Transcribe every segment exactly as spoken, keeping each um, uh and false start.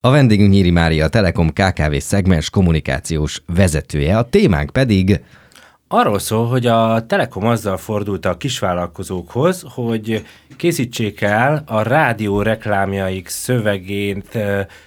A vendégünk Nyíri Mária, a Telekom ká ká vé szegmens kommunikációs vezetője, a témánk pedig... Arról szól, hogy a Telekom azzal fordult a kisvállalkozókhoz, hogy készítsék el a rádió reklámjaik szövegét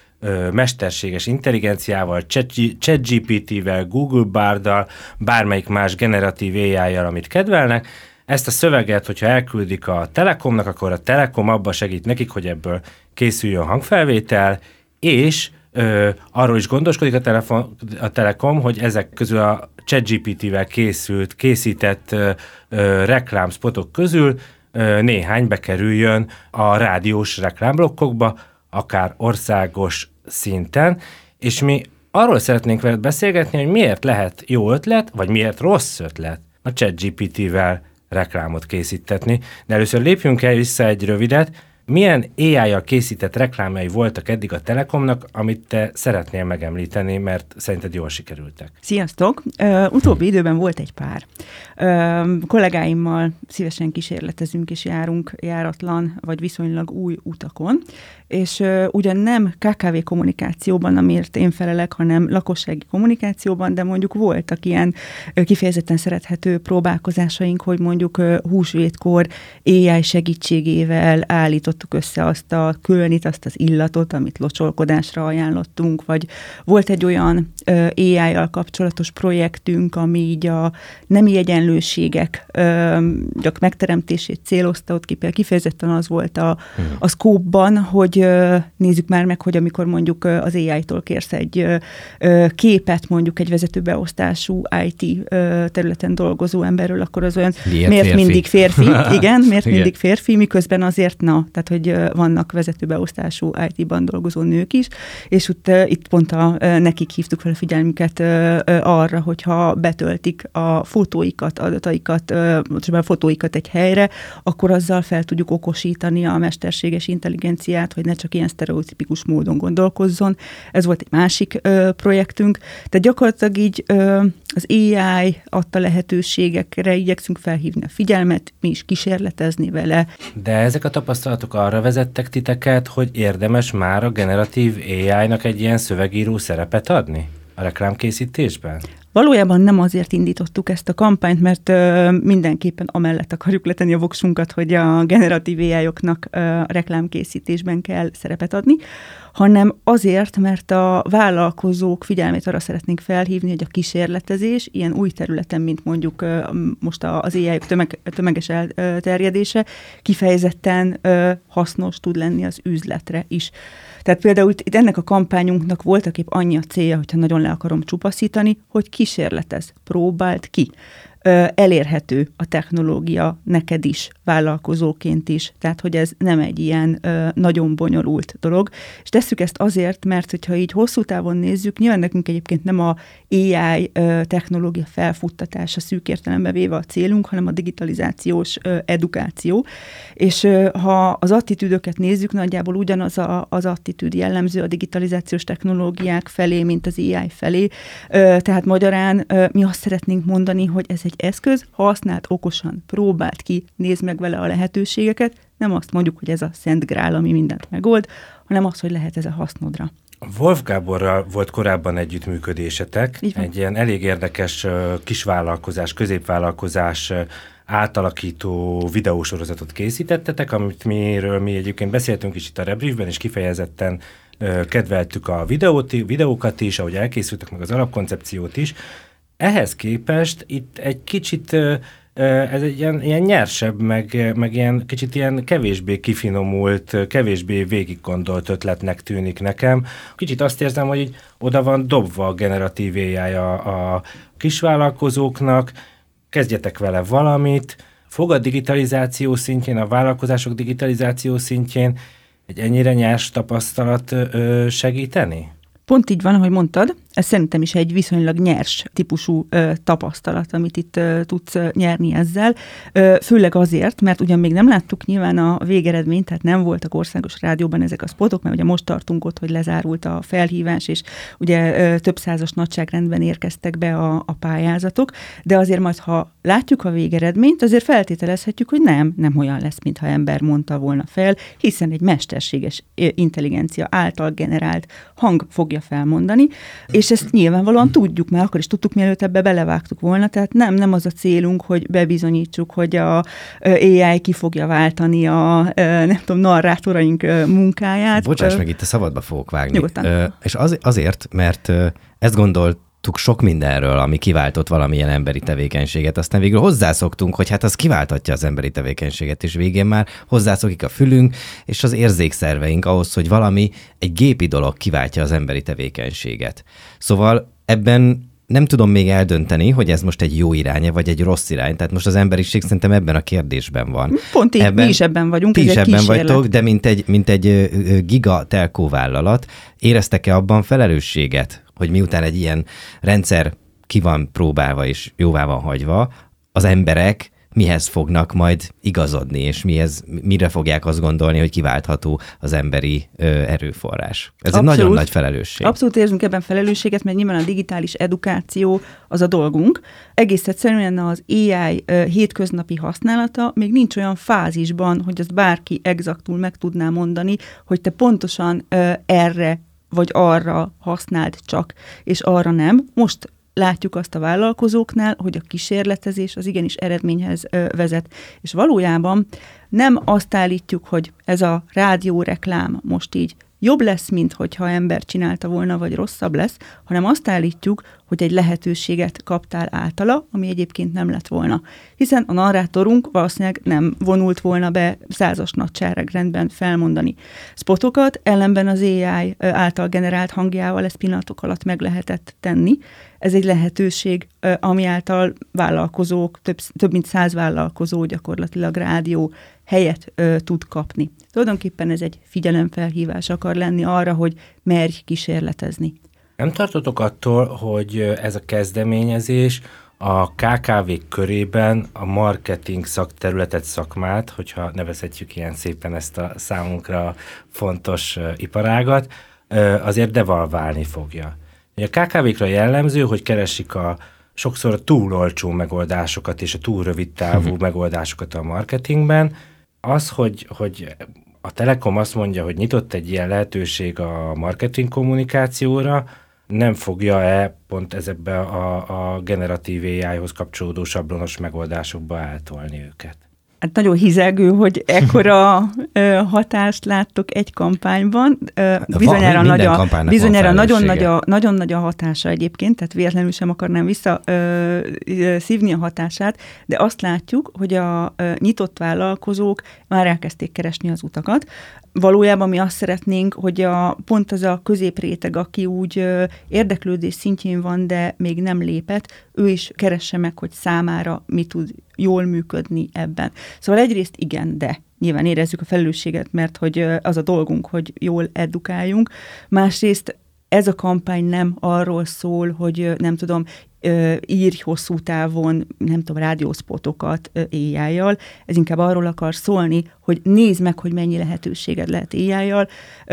mesterséges intelligenciával, ChatGPT-vel, Google Barddal, bármelyik más generatív á i-jal, amit kedvelnek. Ezt a szöveget, hogyha elküldik a Telekomnak, akkor a Telekom abba segít nekik, hogy ebből készüljön hangfelvétel, és ö, arról is gondoskodik a, telefon, a Telekom, hogy ezek közül a ChatGPT-vel készült, készített ö, ö, reklámspotok közül ö, néhány bekerüljön a rádiós reklámblokkokba, akár országos szinten, és mi arról szeretnénk veled beszélgetni, hogy miért lehet jó ötlet, vagy miért rossz ötlet a ChatGPT-vel reklámot készítetni. De először lépjünk el vissza egy rövidet. Milyen á i-jal készített reklámjai voltak eddig a Telekomnak, amit te szeretnél megemlíteni, mert szerinted jól sikerültek? Sziasztok! Uh, utóbbi időben volt egy pár. Uh, kollégáimmal szívesen kísérletezünk és járunk járatlan vagy viszonylag új utakon, és uh, ugyan nem ká ká vé kommunikációban, amiért én felelek, hanem lakossági kommunikációban, de mondjuk voltak ilyen uh, kifejezetten szerethető próbálkozásaink, hogy mondjuk uh, húsvétkor á i segítségével állított össze azt a különit, azt az illatot, amit locsolkodásra ajánlottunk, vagy volt egy olyan ö, á i-jal kapcsolatos projektünk, ami így a nemi egyenlőségek ö, gyak megteremtését célozta, ott kifejezetten az volt a, a szkópban, hogy ö, nézzük már meg, hogy amikor mondjuk ö, az á i-tól kérsz egy ö, ö, képet, mondjuk egy vezetőbeosztású i té ö, területen dolgozó emberről, akkor az olyan miért, miért férfi? mindig férfi? Igen, miért Igen. mindig férfi, miközben azért na, tehát hogy vannak vezetőbeosztású i té-ban dolgozó nők is, és ott, uh, itt pont a, uh, nekik hívtuk fel a figyelmüket uh, uh, arra, hogyha betöltik a fotóikat, adataikat, uh, a fotóikat egy helyre, akkor azzal fel tudjuk okosítani a mesterséges intelligenciát, hogy ne csak ilyen sztereotipikus módon gondolkozzon. Ez volt egy másik uh, projektünk. Tehát gyakorlatilag így uh, az á i adta lehetőségekre igyekszünk felhívni a figyelmet, mi is kísérletezni vele. De ezek a tapasztalatok arra vezettek titeket, hogy érdemes már a generatív á i-nak egy ilyen szövegíró szerepet adni a reklámkészítésben? Valójában nem azért indítottuk ezt a kampányt, mert ö, mindenképpen amellett akarjuk letenni a voksunkat, hogy a generatív á i-oknak ö, reklámkészítésben kell szerepet adni, hanem azért, mert a vállalkozók figyelmét arra szeretnénk felhívni, hogy a kísérletezés ilyen új területen, mint mondjuk ö, most az á i-ok tömeg, tömeges elterjedése, kifejezetten ö, hasznos tud lenni az üzletre is. Tehát például itt ennek a kampányunknak voltaképp annyi a célja, hogyha nagyon le akarom csupaszítani, hogy kísérletez, próbáld ki. Elérhető a technológia neked is, vállalkozóként is, tehát hogy ez nem egy ilyen ö, nagyon bonyolult dolog. És tesszük ezt azért, mert hogyha így hosszú távon nézzük, nyilván nekünk egyébként nem a á i ö, technológia felfuttatása szűk értelembe véve a célunk, hanem a digitalizációs ö, edukáció. És ö, ha az attitűdöket nézzük, nagyjából ugyanaz a, az attitűd jellemző a digitalizációs technológiák felé, mint az á i felé. Ö, tehát magyarán ö, mi azt szeretnénk mondani, hogy ez egy eszköz, használd okosan, próbáld ki, nézd meg vele a lehetőségeket, nem azt mondjuk, hogy ez a szent grál, ami mindent megold, hanem az, hogy lehet ez a hasznodra. Wolf Gáborral volt korábban együttműködésetek, egy ilyen elég érdekes kisvállalkozás, középvállalkozás átalakító videósorozatot készítettetek, amit miről mi egyébként beszéltünk is itt a Rebriefben, és kifejezetten kedveltük a videót, videókat is, ahogy elkészültek, meg az alapkoncepciót is. Ehhez képest itt egy kicsit ez egy ilyen, ilyen nyersebb, meg, meg ilyen kicsit ilyen kevésbé kifinomult, kevésbé végiggondolt ötletnek tűnik nekem. Kicsit azt érzem, hogy így oda van dobva a generatív á i a, a kisvállalkozóknak, kezdjetek vele valamit, fog a digitalizáció szintjén, a vállalkozások digitalizáció szintjén egy ennyire nyers tapasztalat ö, segíteni? Pont így van, ahogy mondtad. Ez szerintem is egy viszonylag nyers típusú ö, tapasztalat, amit itt ö, tudsz ö, nyerni ezzel. Ö, főleg azért, mert ugyan még nem láttuk nyilván a végeredményt, tehát nem voltak országos rádióban ezek a spotok, mert ugye most tartunk ott, hogy lezárult a felhívás, és ugye ö, több százas nagyságrendben érkeztek be a, a pályázatok, de azért majd, ha látjuk a végeredményt, azért feltételezhetjük, hogy nem, nem olyan lesz, mintha ember mondta volna fel, hiszen egy mesterséges intelligencia által generált hang fogja felmondani, és ezt nyilvánvalóan tudjuk, mert akkor is tudtuk, mielőtt ebbe belevágtuk volna, tehát nem, nem az a célunk, hogy bebizonyítsuk, hogy a á i ki fogja váltani a, nem tudom, narrátoraink munkáját. Bocsáss meg, itt a szabadba fogok vágni. Nyugodtan. Ö, és az, azért, mert ezt gondolt, sok mindenről, ami kiváltott valamilyen emberi tevékenységet, aztán végül hozzászoktunk, hogy hát az kiváltatja az emberi tevékenységet, és végén már hozzászokik a fülünk, és az érzékszerveink ahhoz, hogy valami, egy gépi dolog kiváltja az emberi tevékenységet. Szóval ebben nem tudom még eldönteni, hogy ez most egy jó irány, vagy egy rossz irány. Tehát most az emberiség szerintem ebben a kérdésben van. Pont így, ebben, mi is ebben vagyunk. Ti is ebben kísérlet. vagytok, de mint egy, mint egy giga telkó vállalat, éreztek-e abban felelősséget, hogy miután egy ilyen rendszer ki van próbálva és jóvá van hagyva, az emberek mihez fognak majd igazodni, és mihez, mire fogják azt gondolni, hogy kiváltható az emberi ö, erőforrás. Ez abszolút, egy nagyon nagy felelősség. Abszolút érzünk ebben felelősséget, mert nyilván a digitális edukáció az a dolgunk. Egész egyszerűen az á i ö, hétköznapi használata még nincs olyan fázisban, hogy azt bárki exaktul meg tudná mondani, hogy te pontosan ö, erre vagy arra használd csak, és arra nem. Most látjuk azt a vállalkozóknál, hogy a kísérletezés az igenis eredményhez ö, vezet. És valójában nem azt állítjuk, hogy ez a rádióreklám most így jobb lesz, mint hogyha ember csinálta volna, vagy rosszabb lesz, hanem azt állítjuk, hogy egy lehetőséget kaptál általa, ami egyébként nem lett volna. Hiszen a narrátorunk valószínűleg nem vonult volna be százas nagyságrendben felmondani spotokat, ellenben az á i által generált hangjával ezt pillanatok alatt meg lehetett tenni. Ez egy lehetőség, ami által vállalkozók, több, több mint száz vállalkozó gyakorlatilag rádió helyet ö, tud kapni. Tulajdonképpen ez egy figyelemfelhívás akar lenni arra, hogy merj kísérletezni. Nem tartotok attól, hogy ez a kezdeményezés a ká ká vék körében a marketing szakterületet, szakmát, hogyha nevezhetjük ilyen szépen ezt a számunkra fontos uh, iparágat, uh, azért devalválni fogja. A ká ká vékra jellemző, hogy keresik a sokszor a túl olcsó megoldásokat és a túl rövid távú megoldásokat a marketingben. Az, hogy, hogy a Telekom azt mondja, hogy nyitott egy ilyen lehetőség a marketing kommunikációra, nem fogja-e pont ezekbe a, a generatív á i-hoz kapcsolódó sablonos megoldásokba eltolni őket? Hát nagyon hizelgő, hogy ekkora ö, hatást láttok egy kampányban. Ö, bizonyára nagy a, bizonyára nagyon, nagy a, nagyon nagy a hatása egyébként, tehát véletlenül sem akarnám vissza ö, ö, szívni a hatását, de azt látjuk, hogy a ö, nyitott vállalkozók már elkezdték keresni az utakat. Valójában mi azt szeretnénk, hogy a, pont az a középréteg, aki úgy ö, érdeklődés szintjén van, de még nem lépett, ő is keresse meg, hogy számára mi tud jól működni ebben. Szóval egyrészt igen, de nyilván érezzük a felelősséget, mert hogy az a dolgunk, hogy jól edukáljunk. Másrészt ez a kampány nem arról szól, hogy nem tudom, írj hosszú távon, nem tudom, rádiószpotokat á i-jal. Ez inkább arról akar szólni, hogy nézd meg, hogy mennyi lehetőséged lehet á i-jal.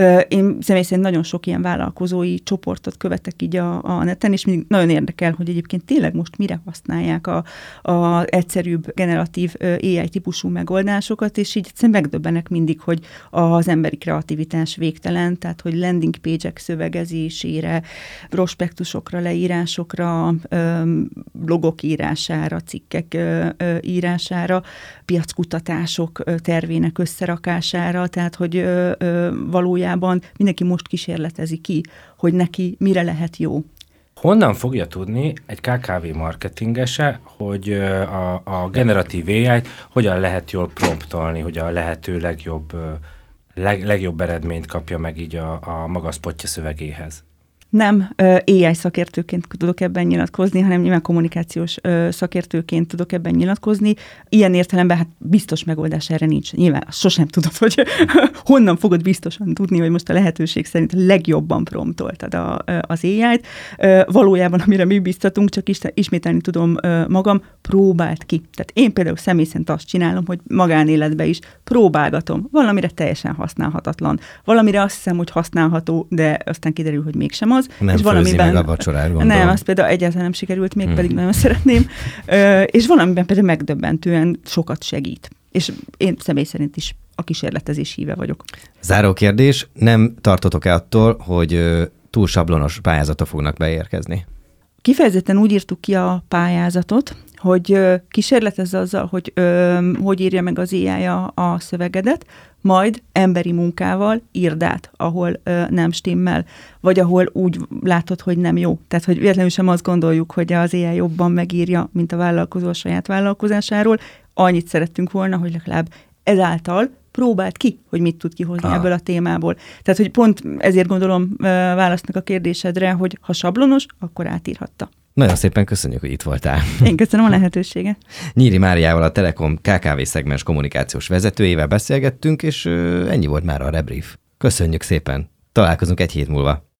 Én személy szerint nagyon sok ilyen vállalkozói csoportot követek így a, a neten, és mindig nagyon érdekel, hogy egyébként tényleg most mire használják a, a egyszerűbb generatív á i típusú megoldásokat, és így egyszerűen megdöbbenek mindig, hogy az emberi kreativitás végtelen, tehát hogy landing page-ek szövegezésére, prospektusokra, leírásokra, blogok írására, cikkek írására, piackutatások tervének összerakására, tehát hogy valójában mindenki most kísérletezi ki, hogy neki mire lehet jó. Honnan fogja tudni egy ká ká vé marketingese, hogy a, a generatív á i-t hogyan lehet jól promptolni, hogy a lehető legjobb, leg, legjobb eredményt kapja meg így a, a maga spotja szövegéhez? Nem á i szakértőként tudok ebben nyilatkozni, hanem nyilván kommunikációs szakértőként tudok ebben nyilatkozni. Ilyen értelemben hát biztos megoldás erre nincs. Nyilván azt sosem tudod, hogy honnan fogod biztosan tudni, hogy most a lehetőség szerint a legjobban promptoltad a, az á i-t. Valójában, amire mi biztatunk, csak ismételni tudom magam, próbáld ki. Tehát én például személy szerint azt csinálom, hogy magánéletben is próbálgatom. Valamire teljesen használhatatlan. Valamire azt hiszem, hogy használható, de aztán kiderül, hogy mégsem az. Nem és valamiben meg a vacsorát, gondolom. Nem, azt például egyáltalán nem sikerült, még hmm. pedig nagyon szeretném. Ö, és valamiben például megdöbbentően sokat segít. És én személy szerint is a kísérletezés híve vagyok. Záró kérdés, nem tartotok-e attól, hogy túl sablonos pályázatok fognak beérkezni? Kifejezetten úgy írtuk ki a pályázatot, hogy kísérletezz azzal, hogy ö, hogy írja meg az á i a, a szövegedet, majd emberi munkával írd át, ahol ö, nem stimmel, vagy ahol úgy látod, hogy nem jó. Tehát, hogy véletlenül sem azt gondoljuk, hogy az á i jobban megírja, mint a vállalkozó a saját vállalkozásáról. Annyit szerettünk volna, hogy legalább ezáltal próbáld ki, hogy mit tud kihozni ah. ebből a témából. Tehát, hogy pont ezért gondolom választnak a kérdésedre, hogy ha sablonos, akkor átírhatta. Nagyon szépen köszönjük, hogy itt voltál. Én köszönöm a lehetőséget. Nyíri Máriával, a Telekom ká ká vé szegmens kommunikációs vezetőjével beszélgettünk, és ennyi volt már a Rebrief. Köszönjük szépen. Találkozunk egy hét múlva.